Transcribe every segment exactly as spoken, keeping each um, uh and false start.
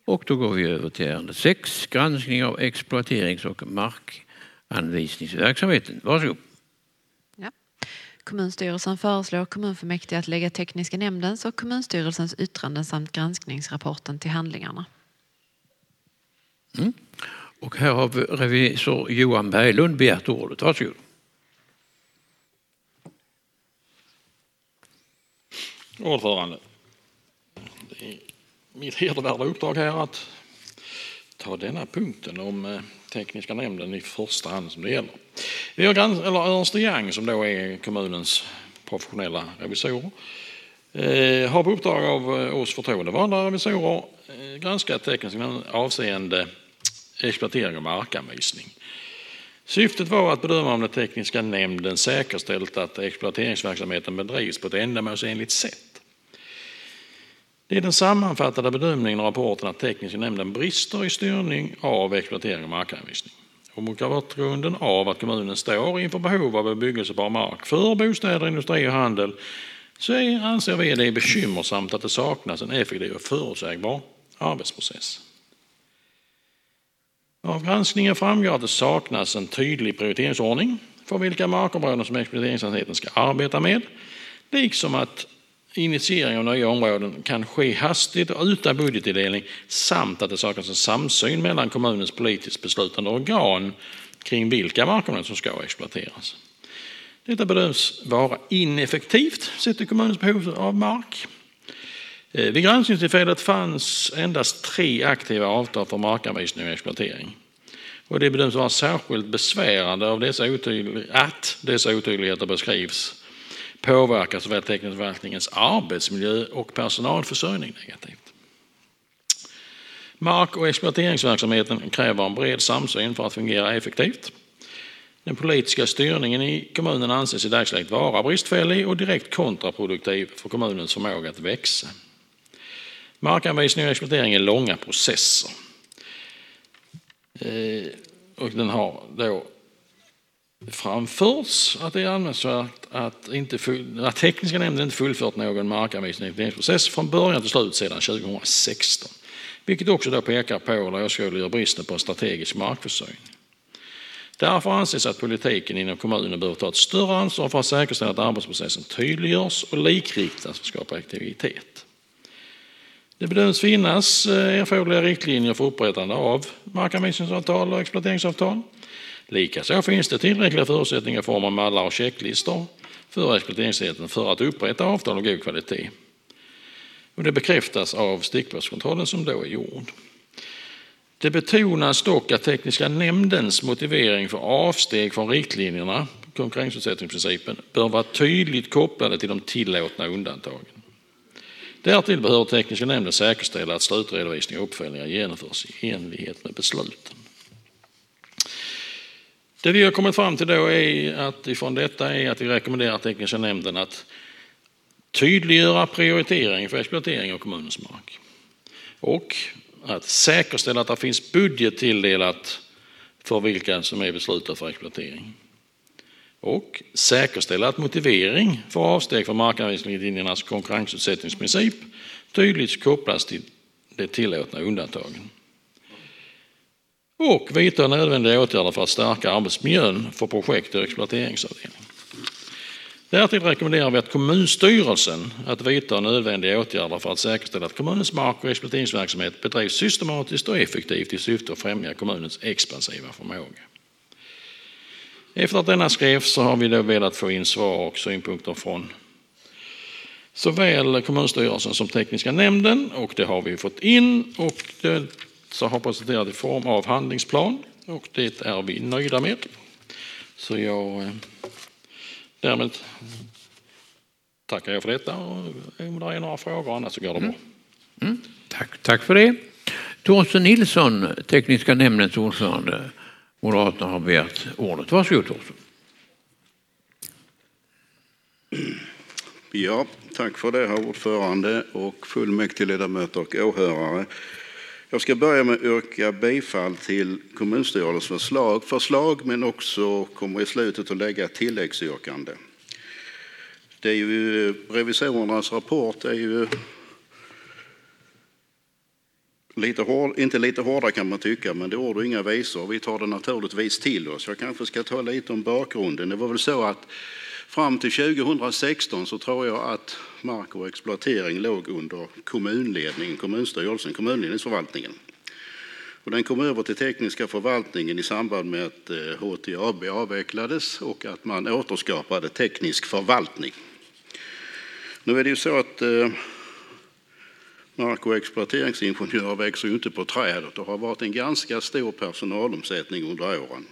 Och då går vi över till ärende sex, granskning av exploaterings- och markanvisningsverksamheten. Varsågod. Ja. Kommunstyrelsen föreslår kommunfullmäktige att lägga tekniska nämndens och kommunstyrelsens yttranden samt granskningsrapporten till handlingarna. Mm. Och här har revisor Johan Berglund begärt ordet. Varsågod. Ordförande. Det är mitt hedervärda uppdrag här att ta denna punkten om tekniska nämnden i första hand som det gäller. Vi har grans- eller Ernst och Young, som då är kommunens professionella revisorer, eh, har på uppdrag av oss förtroendevalda revisorer eh, granskat tekniska nämnden avseende exploatering och markanvisning. Syftet var att bedöma om den tekniska nämnden säkerställt att exploateringsverksamheten bedrivs på ett ändamålsenligt sätt. Det är den sammanfattade bedömningen av rapporten att tekniska nämnden brister i styrning av exploatering och markanvisning. Och mot bakgrunden av att kommunen står inför behov av bebyggelsebar mark för bostäder, industri och handel, så är, anser vi det bekymmersamt att det saknas en effektiv och förutsägbar arbetsprocess. Av granskningen framgår att det saknas en tydlig prioriteringsordning för vilka markområden som exploateringsenheten ska arbeta med, liksom att initiering av nya områden kan ske hastigt och utan budgettilldelning, samt att det saknas en samsyn mellan kommunens politiskt beslutande organ kring vilka markområden som ska exploateras. Detta bedöms vara ineffektivt sett till kommunens behov av mark. Vid granskningstillfället fanns endast tre aktiva avtal för markanvisning och exploatering. Och det bedöms vara särskilt besvärande av dessa otydlig- att dessa otydligheter beskrivs påverkar såväl teknisk förvaltningens arbetsmiljö och personalförsörjning negativt. Mark- och exploateringsverksamheten kräver en bred samsyn för att fungera effektivt. Den politiska styrningen i kommunen anses i dagsläget vara bristfällig och direkt kontraproduktiv för kommunens förmåga att växa. Markanvisning och exploatering är långa processer. Eh, och den har då framförts att det är anmärkningsvärt att, inte full, att tekniska nämnden inte fullfört någon markanvisningsprocess från början till slut sedan tjugohundrasexton. Vilket också då pekar på eller åskådliggör bristen på en strategisk markförsörjning. Därför anses att politiken inom kommunen behöver ta ett större ansvar för att säkerställa att arbetsprocessen tydliggörs och likriktas för att skapa aktivitet. Det bedöms finnas erforderliga riktlinjer för upprättande av markanvisningsavtal och exploateringsavtal. Likaså finns det tillräckliga förutsättningar i form av mallar och checklistor för exploateringsenheten för att upprätta avtal av god kvalitet. Och det bekräftas av stickprovskontrollen som då är gjord. Det betonas dock att tekniska nämndens motivering för avsteg från riktlinjerna, konkurrensutsättningsprincipen, bör vara tydligt kopplade till de tillåtna undantagen. Därtill behöver tekniska nämnden säkerställa att slutredovisning och uppföljningar genomförs i enlighet med besluten. Det vi har kommit fram till då är att ifrån detta är att vi rekommenderar tekniska nämnden att tydliggöra prioritering för exploatering av kommunens mark och att säkerställa att det finns budget tilldelat för vilka som är beslutade för exploatering och säkerställa att motivering för avsteg från markanvisningslinjernas konkurrensutsättningsprincip tydligt kopplas till de tillåtna undantagen. Och vidta nödvändiga åtgärder för att stärka arbetsmiljön för projekt- och exploateringsavdelning. Därtill rekommenderar vi att kommunstyrelsen att vidta nödvändiga åtgärder för att säkerställa att kommunens mark- och exploateringsverksamhet bedrivs systematiskt och effektivt i syfte att främja kommunens expansiva förmåga. Efter att denna skrevs så har vi då velat få in svar och synpunkter från såväl kommunstyrelsen som tekniska nämnden, och det har vi fått in och det så har presenterat i form av handlingsplan, och det är vi nöjda med. Så jag därmed tackar jag för detta, och om det är några frågor annars så går det bra. Mm. Mm. Tack, tack för det. Torsten Nilsson, tekniska nämndens ordförande, Moderaterna, har begärt ordet. Varsågod Torsten. Ja, tack för det, herr ordförande och fullmäktigeledamöter och åhörare. Jag ska börja med att yrka bifall till kommunstyrelsens förslag, förslag men också kommer i slutet att lägga ett tilläggsyrkande. Det är ju revisorernas rapport är ju lite hård, inte lite hårda kan man tycka, men det är ord och inga visor. Vi tar det naturligtvis till oss. Jag kanske ska ta lite om bakgrunden. Det var väl så att fram till tjugohundrasexton så tror jag att mark och exploatering låg under kommunledningen, kommunstyrelsen, kommunledningsförvaltningen. Och den kom över till tekniska förvaltningen i samband med att H T A B avvecklades och att man återskapade teknisk förvaltning. Nu är det ju så att eh, mark- och exploateringsingenjörer växer ju inte på trädet och har varit en ganska stor personalomsättning under åren.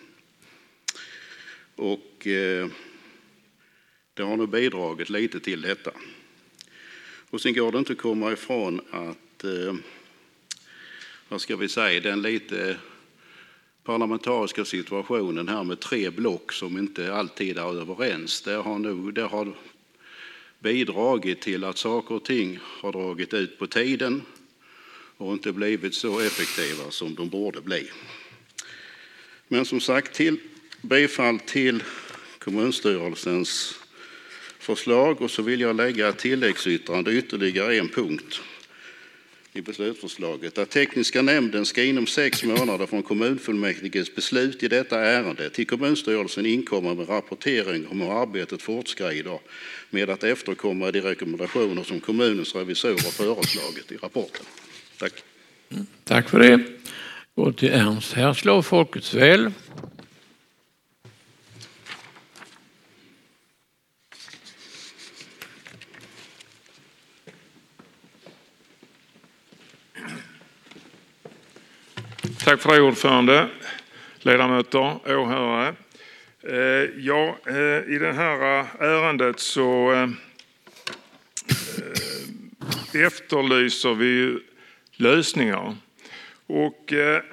Och eh, det har nu bidragit lite till detta. Och sen går det inte att komma ifrån att eh, vad ska vi säga, den lite parlamentariska situationen här med tre block som inte alltid är överens, det har, nu, det har bidragit till att saker och ting har dragit ut på tiden och inte blivit så effektiva som de borde bli. Men som sagt, till bifall till kommunstyrelsens förslag, och så vill jag lägga tilläggsyttrande ytterligare en punkt i beslutsförslaget, att tekniska nämnden ska inom sex månader från kommunfullmäktiges beslut i detta ärende till kommunstyrelsen inkomma med rapportering om hur arbetet fortskrider med att efterkomma de rekommendationer som kommunens revisorer föreslagit i rapporten. Tack. Mm, tack för det. Gå till Ernst Härslov, Folkets väl. Tack för det, ordförande, ledamöter, åhörare. Ja, i det här ärendet så efterlyser vi lösningar. Och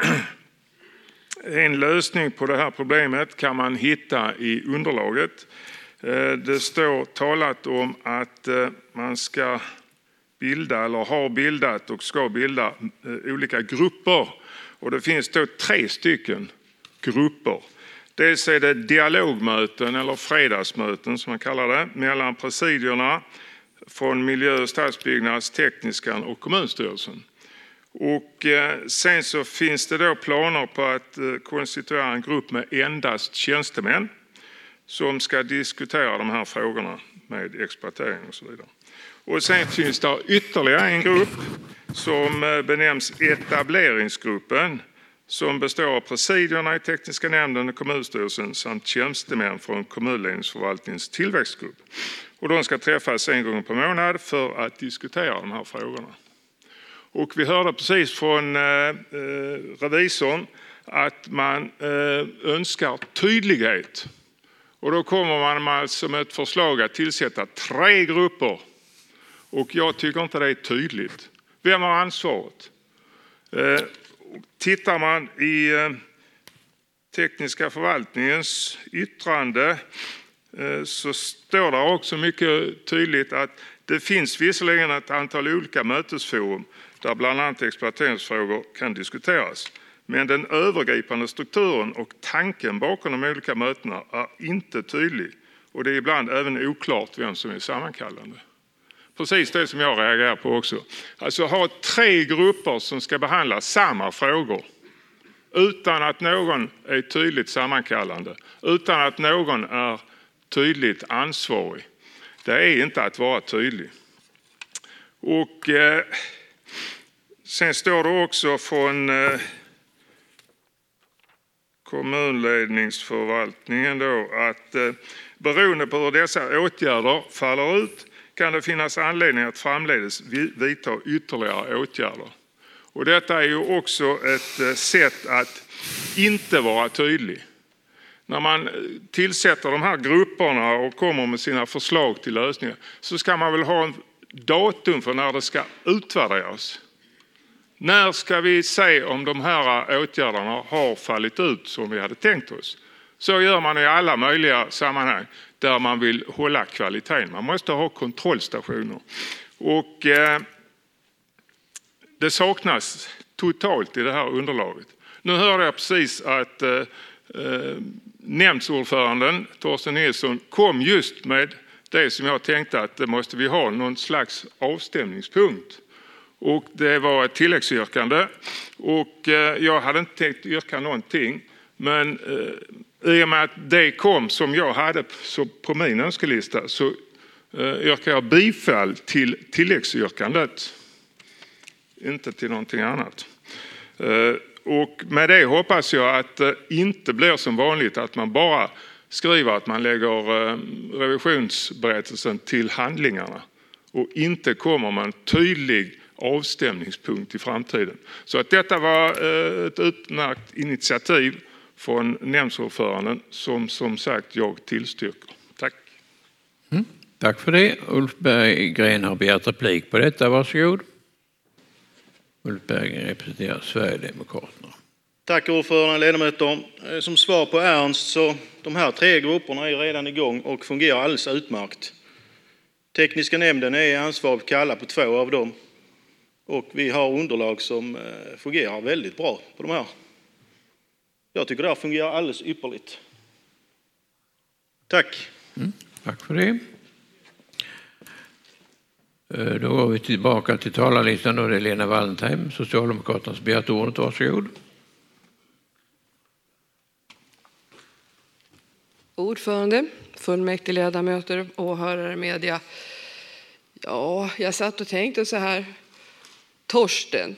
en lösning på det här problemet kan man hitta i underlaget. Det står talat om att man ska bilda eller har bildat och ska bilda olika grupper. Och det finns då tre stycken grupper. Dels är det dialogmöten eller fredagsmöten som man kallar det mellan presidierna från miljö- och stadsbyggnads, tekniskan och kommunstyrelsen. Och sen så finns det då planer på att konstituera en grupp med endast tjänstemän som ska diskutera de här frågorna med exploatering och så vidare. Och sen finns det ytterligare en grupp som benämns etableringsgruppen, som består av presidierna i tekniska nämnden och kommunstyrelsen samt tjänstemän från kommunledningsförvaltningens tillväxtgrupp. Och de ska träffas en gång per månad för att diskutera de här frågorna. Och vi hörde precis från eh, revisorn att man eh, önskar tydlighet. Och då kommer man alltså med ett förslag att tillsätta tre grupper. Och jag tycker inte det är tydligt. Vem har ansvaret? Eh, tittar man i eh, tekniska förvaltningens yttrande eh, så står det också mycket tydligt att det finns visserligen ett antal olika mötesforum där bland annat exploateringsfrågor kan diskuteras. Men den övergripande strukturen och tanken bakom de olika mötena är inte tydlig. Och det är ibland även oklart vem som är sammankallande. Precis det som jag reagerar på också. Alltså ha tre grupper som ska behandla samma frågor. Utan att någon är tydligt sammankallande. Utan att någon är tydligt ansvarig. Det är inte att vara tydlig. Och eh, sen står det också från eh, kommunledningsförvaltningen då att eh, beroende på hur dessa åtgärder faller ut kan det finnas anledning att framledes vidta ytterligare åtgärder. Och detta är ju också ett sätt att inte vara tydlig. När man tillsätter de här grupperna och kommer med sina förslag till lösningar så ska man väl ha en datum för när det ska utvärderas. När ska vi se om de här åtgärderna har fallit ut som vi hade tänkt oss? Så gör man i alla möjliga sammanhang där man vill hålla kvaliteten. Man måste ha kontrollstationer. Och eh, det saknas totalt i det här underlaget. Nu hörde jag precis att eh, eh, nämndsordföranden Torsten Nilsson kom just med det som jag tänkte att det måste vi ha någon slags avstämningspunkt. och det var ett tilläggsyrkande. Och eh, jag hade inte tänkt yrka någonting, men eh, i och med att det kom som jag hade så på min önskelista så eh, yrkar jag bifall till tilläggsyrkandet, inte till någonting annat. Eh, och med det hoppas jag att det inte blir som vanligt att man bara skriver att man lägger eh, revisionsberättelsen till handlingarna och inte kommer med en tydlig avstämningspunkt i framtiden. Så att detta var eh, ett utmärkt initiativ från nämndsordföranden som som sagt jag tillstyrker. Tack. Mm, tack för det. Ulf Berggren har begärt replik på detta. Varsågod. Ulf Berggren representerar Sverigedemokraterna. Tack ordförande, ledamöter. Som svar på Ernst så de här tre grupperna är redan igång och fungerar alldeles utmärkt. Tekniska nämnden är ansvarig för kalla på två av dem. Och vi har underlag som fungerar väldigt bra på de här. Jag tycker det här fungerar alldeles ypperligt. Tack. Mm, tack för det. Då går vi tillbaka till talarlistan och det är Lena Wallentheim, Socialdemokraternas begärt ordet. Varsågod. Ordförande, fullmäktigeledamöter, åhörare, media. Ja, jag satt och tänkte så här. Torsten.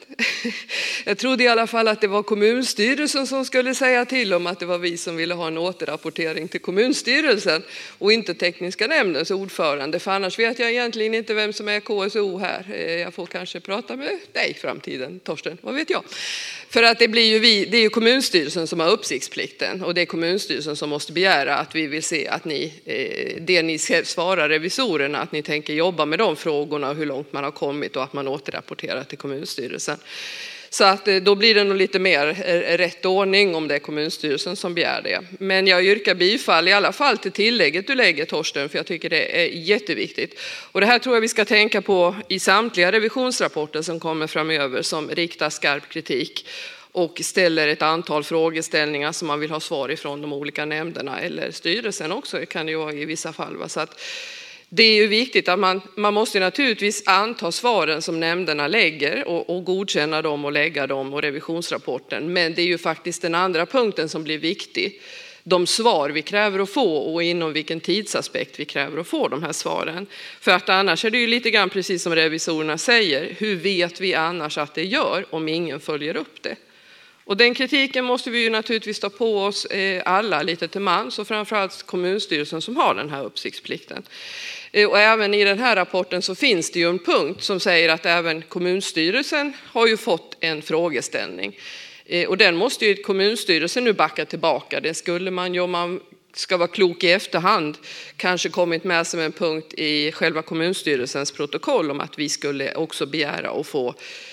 Jag trodde i alla fall att det var kommunstyrelsen som skulle säga till om att det var vi som ville ha en återrapportering till kommunstyrelsen och inte tekniska nämndens ordförande. För annars vet jag egentligen inte vem som är K S O här. Jag får kanske prata med dig i framtiden, Torsten. Vad vet jag? För att det blir ju vi, det är ju kommunstyrelsen som har uppsiktsplikten och det är kommunstyrelsen som måste begära att vi vill se att ni, det ni svarar revisorerna, att ni tänker jobba med de frågorna och hur långt man har kommit och att man återrapporterar till kommunstyrelsen. Så att då blir det nog lite mer rätt ordning om det är kommunstyrelsen som begär det. Men jag yrkar bifall i alla fall till tillägget du lägger, Torsten, för jag tycker det är jätteviktigt. Och det här tror jag vi ska tänka på i samtliga revisionsrapporter som kommer framöver som riktar skarp kritik och ställer ett antal frågeställningar som man vill ha svar ifrån de olika nämnderna eller styrelsen också, kan det ju vara i vissa fall. Så att det är ju viktigt att man, man måste naturligtvis anta svaren som nämnderna lägger och, och godkänna dem och lägga dem och revisionsrapporten. Men det är ju faktiskt den andra punkten som blir viktig. De svar vi kräver att få och inom vilken tidsaspekt vi kräver att få de här svaren. För att annars är det ju lite grann precis som revisorerna säger. Hur vet vi annars att det gör om ingen följer upp det? Och den kritiken måste vi ju naturligtvis ta på oss alla lite till mans och framförallt kommunstyrelsen som har den här uppsiktsplikten. Och även i den här rapporten så finns det ju en punkt som säger att även kommunstyrelsen har ju fått en frågeställning. Och den måste ju kommunstyrelsen nu backa tillbaka. Det skulle man ju, om man ska vara klok i efterhand, kanske kommit med som en punkt i själva kommunstyrelsens protokoll om att vi skulle också begära att få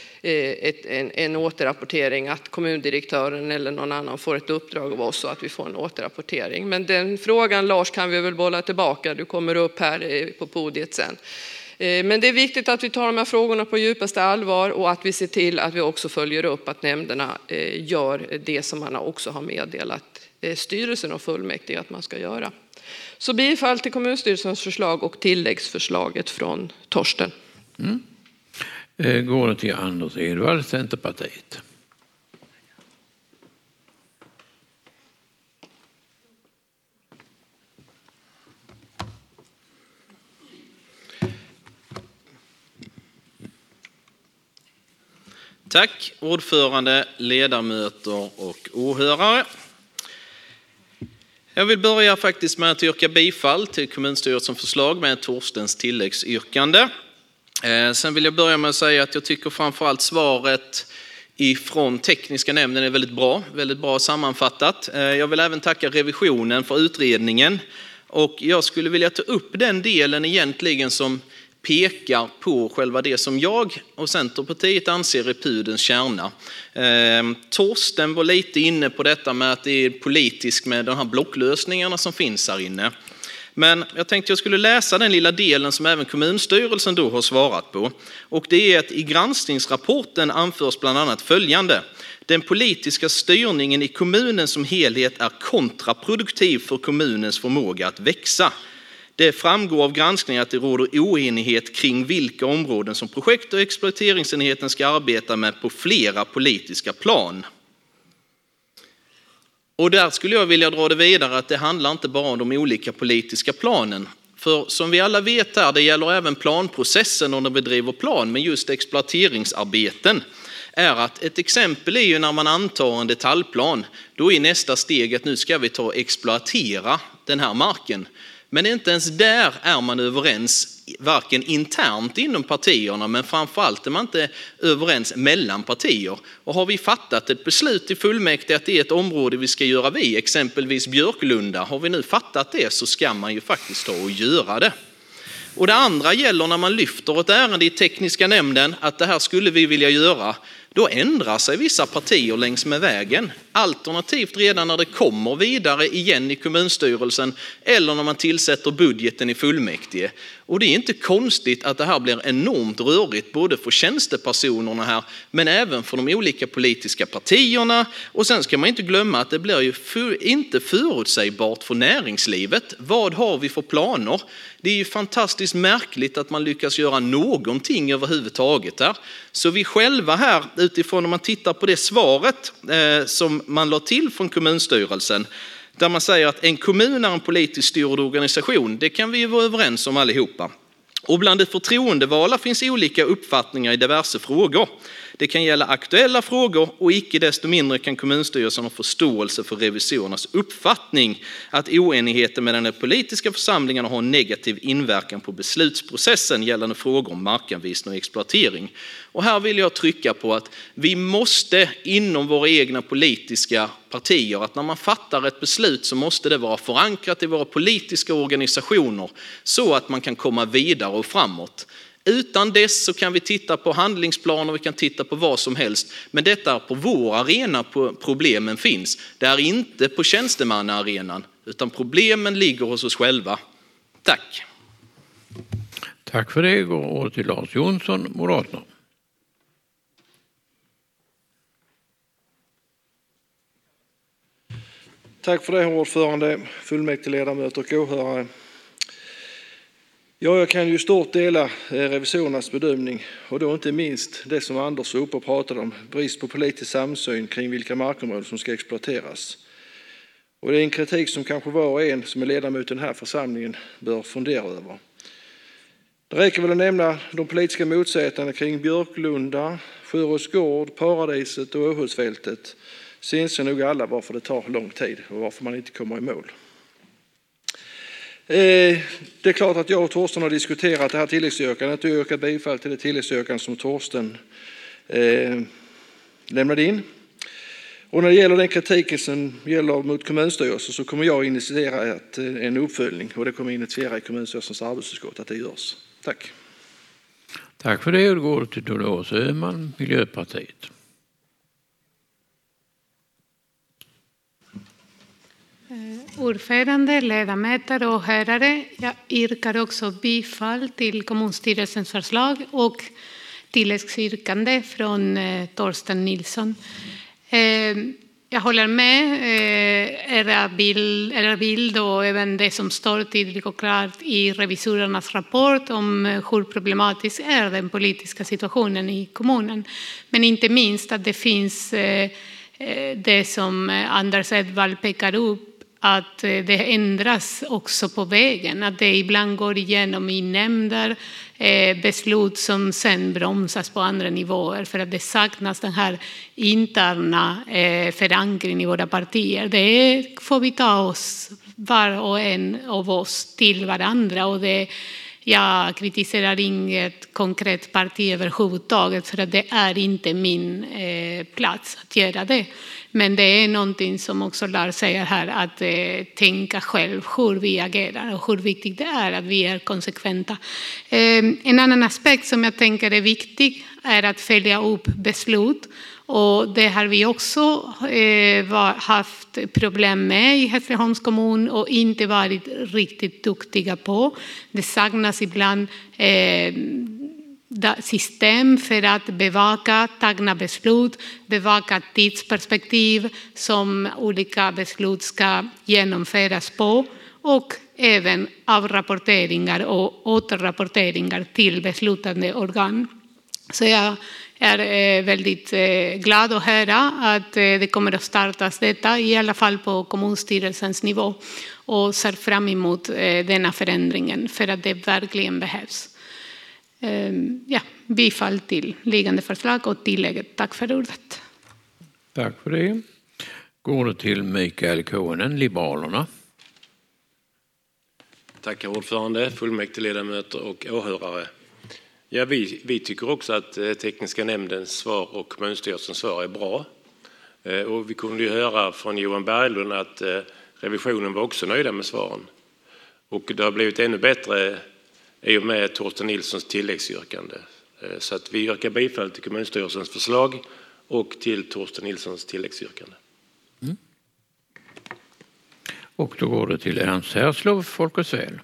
Ett, en, en återrapportering, att kommundirektören eller någon annan får ett uppdrag av oss så att vi får en återrapportering. Men den frågan, Lars, kan vi väl bolla tillbaka. Du kommer upp här på podiet sen. Men det är viktigt att vi tar de här frågorna på djupaste allvar och att vi ser till att vi också följer upp att nämnderna gör det som man också har meddelat styrelsen och fullmäktige att man ska göra. Så bifall till kommunstyrelsens förslag och tilläggsförslaget från Torsten. Mm. Går det till Anders Edvard, Centerpartiet. Tack ordförande, ledamöter och åhörare. Jag vill börja faktiskt med att yrka bifall till kommunstyrelsens förslag med Torstens tilläggsyrkande. Sen vill jag börja med att säga att jag tycker framförallt svaret ifrån tekniska nämnden är väldigt bra, väldigt bra sammanfattat. Jag vill även tacka revisionen för utredningen och jag skulle vilja ta upp den delen egentligen som pekar på själva det som jag och Centerpartiet anser är pudelns kärna. Torsten var lite inne på detta med att det är politiskt med de här blocklösningarna som finns här inne. Men jag tänkte jag skulle läsa den lilla delen som även kommunstyrelsen då har svarat på. Och det är att i granskningsrapporten anförs bland annat följande. Den politiska styrningen i kommunen som helhet är kontraproduktiv för kommunens förmåga att växa. Det framgår av granskningen att det råder oenighet kring vilka områden som projekt- och exploateringsenheten ska arbeta med på flera politiska plan. Och där skulle jag vilja dra det vidare att det handlar inte bara om de olika politiska planen. För som vi alla vet här, det gäller även planprocessen om de bedriver plan, men just exploateringsarbeten är att ett exempel är ju när man antar en detaljplan, då är nästa steg att nu ska vi ta och exploatera den här marken. Men inte ens där är man överens, varken internt inom partierna, men framförallt är man inte överens mellan partier. Och har vi fattat ett beslut i fullmäktige att det är ett område vi ska göra vi, exempelvis Björklunda, har vi nu fattat det så ska man ju faktiskt ta och göra det. Och det andra gäller när man lyfter ett ärende i tekniska nämnden att det här skulle vi vilja göra. Då ändrar sig vissa partier längs med vägen. Alternativt redan när det kommer vidare igen i kommunstyrelsen eller när man tillsätter budgeten i fullmäktige. Och det är inte konstigt att det här blir enormt rörigt både för tjänstepersonerna här men även för de olika politiska partierna. Och sen ska man inte glömma att det blir ju för, inte förutsägbart för näringslivet. Vad har vi för planer? Det är ju fantastiskt märkligt att man lyckas göra någonting överhuvudtaget här. Så vi själva här utifrån om man tittar på det svaret eh, som man la till från kommunstyrelsen där man säger att en kommun är en politiskt styrd organisation, det kan vi ju vara överens om allihopa. Och bland de förtroendevalda finns olika uppfattningar i diverse frågor. Det kan gälla aktuella frågor och icke desto mindre kan kommunstyrelsen ha förståelse för revisorernas uppfattning att oenigheten mellan de politiska församlingarna har en negativ inverkan på beslutsprocessen gällande frågor om markanvisning och exploatering. Och här vill jag trycka på att vi måste inom våra egna politiska partier, att när man fattar ett beslut så måste det vara förankrat i våra politiska organisationer så att man kan komma vidare och framåt. Utan dess så kan vi titta på handlingsplaner, vi kan titta på vad som helst. Men detta är på vår arena problemen finns. Det är inte på tjänstemannaarenan utan problemen ligger hos oss själva. Tack. Tack för det. Går åter till Lars Jonsson, Moderaterna. Tack för det, ordförande, fullmäktigeledamöter och åhörare. Ja, jag kan ju stort dela revisorernas bedömning och då inte minst det som Anders var uppe och pratade om, brist på politisk samsyn kring vilka markområden som ska exploateras. Och det är en kritik som kanske var och en som är ledamot i den här församlingen bör fundera över. Det räcker väl att nämna de politiska motsättningarna kring Björklunda, Sjörås gård, Paradiset och Åhusfältet. Så inser nog alla varför det tar lång tid och varför man inte kommer i mål. Det är klart att jag och Torsten har diskuterat det här tilläggsyrkandet och yrkat bifall till det tilläggsyrkande som Torsten eh, lämnade in. Och när det gäller den kritiken som gäller mot kommunstyrelsen så kommer jag initiera ett, en uppföljning och det kommer initiera i kommunstyrelsens arbetsutskott att det görs. Tack. Tack för det. Och går till Dolores Öhman, Miljöpartiet. Ordförande, ledamöter och åhörare, jag yrkar också bifall till kommunstyrelsens förslag och tilläggsyrkande från eh, Torsten Nilsson. Eh, jag håller med eh, era, bild, era bild och även det som står tydligt och klart i revisorernas rapport om hur problematisk är den politiska situationen i kommunen. Men inte minst att det finns eh, det som Anders Edvall pekar upp, att det ändras också på vägen, att det ibland går igenom i nämnder eh, beslut som sen bromsas på andra nivåer för att det saknas den här interna eh, förankringen i våra partier. Det får vi ta oss var och en av oss till varandra och det, jag kritiserar inget konkret parti överhuvudtaget för att det är inte min eh, plats att göra det. Men det är någonting som också Lars säger här, att eh, tänka själv hur vi agerar och hur viktigt det är att vi är konsekventa. Eh, en annan aspekt som jag tänker är viktig är att följa upp beslut. Och det har vi också eh, var, haft problem med i Hässleholms kommun och inte varit riktigt duktiga på. Det saknas ibland eh, system för att bevaka tagna beslut, bevaka tidsperspektiv som olika beslut ska genomföras på. och även avrapporteringar och återrapporteringar till beslutande organ. Så jag är väldigt glad att höra att det kommer att startas detta, i alla fall på kommunstyrelsens nivå, och ser fram emot denna förändringen för att det verkligen behövs. Ja, bifall till liggande förslag och tillägget. Tack för ordet. Tack för det. Går det till Mikael Konen, Liberalerna. Tack ordförande, fullmäktigeledamöter och åhörare. Ja, vi, vi tycker också att tekniska nämndens svar och kommunstyrelsens svar är bra. Och vi kunde ju höra från Johan Berglund att revisionen var också nöjda med svaren. Och det har blivit ännu bättre i och med Torsten Nilssons tilläggsyrkande. Så att vi yrkar bifall till kommunstyrelsens förslag och till Torsten Nilssons tilläggsyrkande. Mm. Och då går det till Ernst Härslov, Folkets Väl.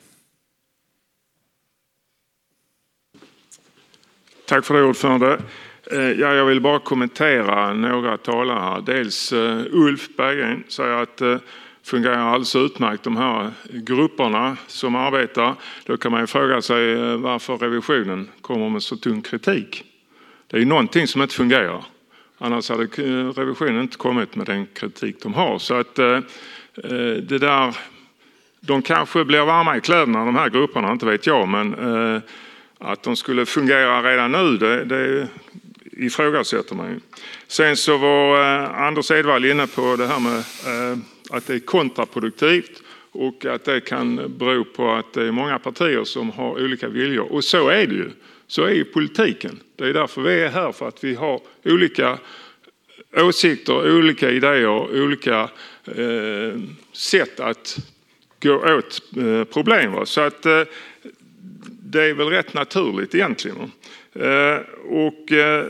Tack för det, ordförande. Ja, jag vill bara kommentera några talare här. Dels uh, Ulf Berggren säger att uh, fungerar alldeles utmärkt de här grupperna som arbetar. Då kan man ju fråga sig uh, varför revisionen kommer med så tung kritik. Det är ju någonting som inte fungerar. Annars hade uh, revisionen inte kommit med den kritik de har. Så att uh, uh, det där, de kanske blir varma i kläderna de här grupperna, inte vet jag, men uh, att de skulle fungera redan nu, det, det ifrågasätter man ju. Sen så var eh, Anders Edvall inne på det här med eh, att det är kontraproduktivt och att det kan bero på att det är många partier som har olika viljor. Och så är det ju. Så är ju politiken. Det är därför vi är här, för att vi har olika åsikter, olika idéer, olika eh, sätt att gå åt eh, problem. Så att eh, det är väl rätt naturligt egentligen. Eh, och eh,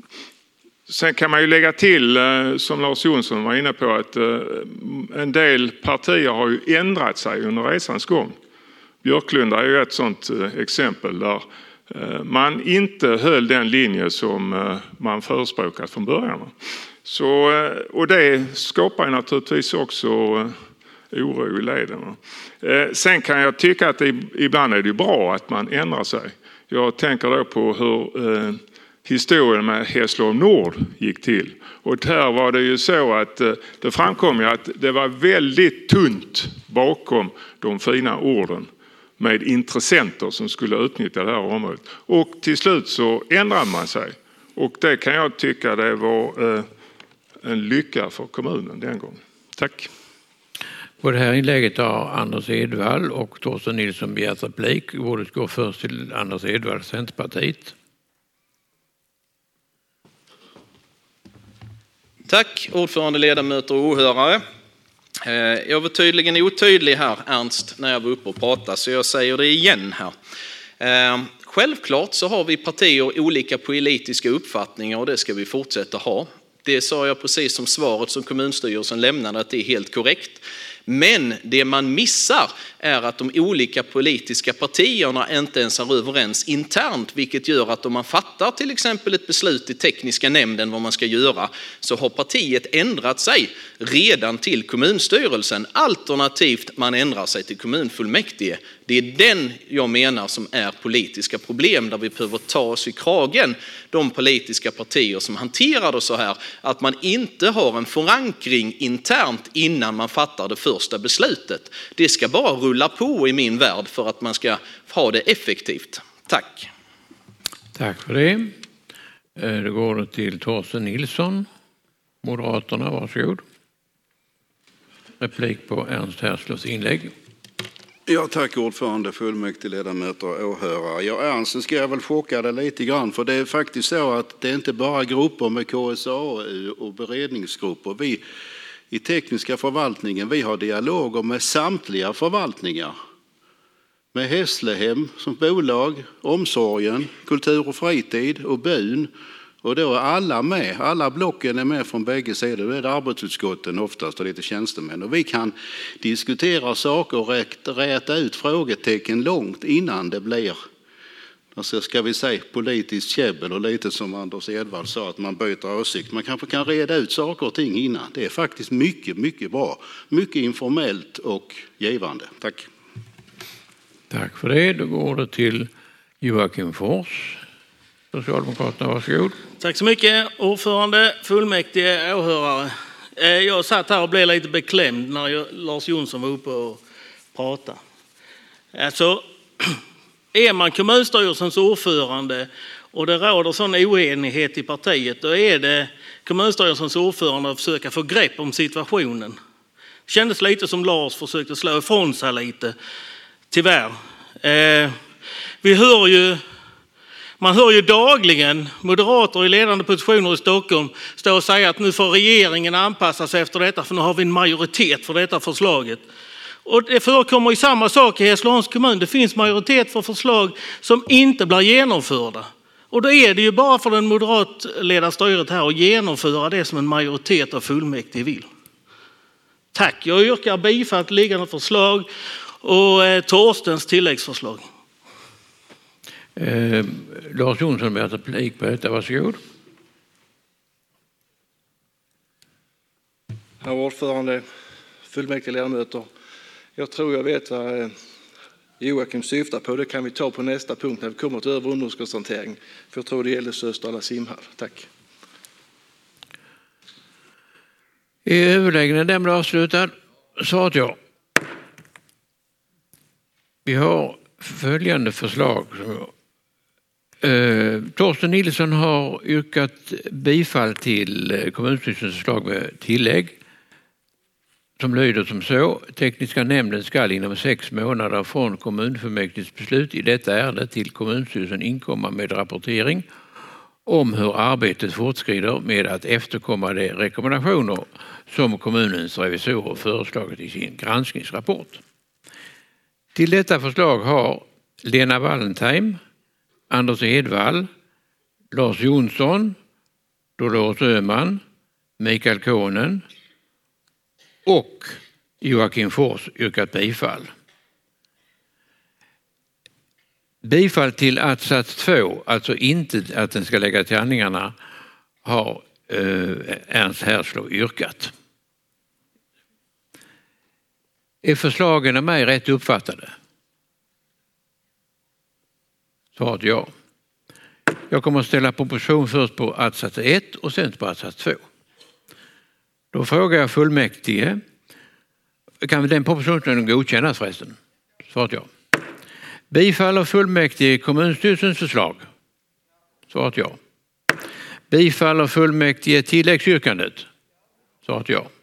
sen kan man ju lägga till, eh, som Lars Jonsson var inne på, att eh, en del partier har ju ändrat sig under resans gång. Björklunda är ju ett sådant eh, exempel där eh, man inte höll den linje som eh, man förespråkat från början. Så, eh, och det skapar ju naturligtvis också eh, oro i leden. Eh, sen kan jag tycka att det, ibland är det bra att man ändrar sig. Jag tänker då på hur eh, historien med Hässleholm Nord gick till. Och där var det ju så att eh, det framkom ju att det var väldigt tunt bakom de fina orden med intressenter som skulle utnyttja det här området. Och till slut så ändrade man sig. Och det kan jag tycka det var eh, en lycka för kommunen den gången. Tack. På det här inlägget har Anders Edvall och Torsten Nilsson begärt replik. Ordet går först till Anders Edvall, Centerpartiet. Tack ordförande, ledamöter och åhörare. Jag var tydligen otydlig här, Ernst, när jag var uppe och pratade, så jag säger det igen här. Självklart så har vi partier olika politiska uppfattningar och det ska vi fortsätta ha. Det sa jag precis som svaret som kommunstyrelsen lämnade, att det är helt korrekt. Men det man missar är att de olika politiska partierna inte ens är överens internt, vilket gör att om man fattar till exempel ett beslut i tekniska nämnden vad man ska göra, så har partiet ändrat sig redan till kommunstyrelsen, alternativt man ändrar sig till kommunfullmäktige. Det är den jag menar som är politiska problem, där vi behöver ta oss i kragen, de politiska partier som hanterar det så här, att man inte har en förankring internt innan man fattar det första beslutet. Det ska bara rulla på i min värld för att man ska ha det effektivt. Tack. Tack för det. Det går till Torsten Nilsson, Moderaterna, varsågod. Replik på Ernst Härslovs inlägg. Ja, tack ordförande, fullmäktigeledamöter och åhörare. Ja, Ernst, ska jag väl chocka det lite grann, för det är faktiskt så att det är inte bara grupper med K S A U och beredningsgrupper. Vi i tekniska förvaltningen, vi har dialoger med samtliga förvaltningar. Med Hässlehem som bolag, omsorgen, kultur och fritid och byn. Och då är alla med, alla blocken är med från bägge sidor. Då är det arbetsutskotten oftast och lite tjänstemän. Och vi kan diskutera saker och räta ut frågetecken långt innan det blir alltså ska vi säga politiskt käbbel och lite som Anders Edvard sa att man byter åsikt. Man kanske kan reda ut saker och ting innan. Det är faktiskt mycket, mycket bra. Mycket informellt och givande. Tack. Tack för det. Då går det till Joakim Fors. Socialdemokraterna, varsågod. Tack så mycket, ordförande, fullmäktige, åhörare. Jag satt här och blev lite beklämd när Lars Jonsson var uppe och pratade. Alltså, är man kommunstyrelsens ordförande och det råder sån oenighet i partiet, då är det kommunstyrelsens ordförande att försöka få grepp om situationen. Det kändes lite som Lars försökte slå ifrån sig lite, tyvärr. Eh, vi hör ju, man hör ju dagligen moderater i ledande positioner i Stockholm stå och säga att nu får regeringen anpassa sig efter detta för nu har vi en majoritet för detta förslaget. Och det förekommer i samma sak i Hässleholms kommun. Det finns majoritet för förslag som inte blir genomförda. Och då är det ju bara för den moderatledda styret här att genomföra det som en majoritet av fullmäktige vill. Tack, jag yrkar bifall till liggande förslag och eh, Torstens tilläggsförslag. Eh, Lars Jonsson med replik på detta, varsågod. Herr ordförande, fullmäktige ledamöter. Jag tror jag vet vad Joakim syftar på. Det kan vi ta på nästa punkt när vi kommer till över- och underskottshantering. För jag tror det gäller Sösdala simhall. Tack. Är överläggningen därmed avslutad? Svarat ja. Vi har följande förslag. Eh, Torsten Nilsson har yrkat bifall till kommunstyrelsens förslag med tillägg som lyder som så: tekniska nämnden ska inom sex månader från kommunfullmäktiges beslut i detta ärende till kommunstyrelsen inkomma med rapportering om hur arbetet fortskrider med att efterkomma de rekommendationer som kommunens revisorer föreslagit i sin granskningsrapport. Till detta förslag har Lena Wallentheim, Anders Edvall, Lars Jonsson, Dolores Öhman, Mikael Konen och Joakim Fors yrkat bifall. Bifall till atsats två, alltså inte att den ska lägga till handlingarna, har eh, Ernst Härslow yrkat. Är förslagen av mig rätt uppfattade? Svaret ja. Jag kommer att ställa proposition först på atsats ett och sen på atsats två. Då frågar jag fullmäktige, kan den propositionen godkännas förresten? Svaret ja. Bifaller fullmäktige kommunstyrelsens förslag? Svaret ja. Bifaller fullmäktige tilläggsyrkandet? Svaret ja.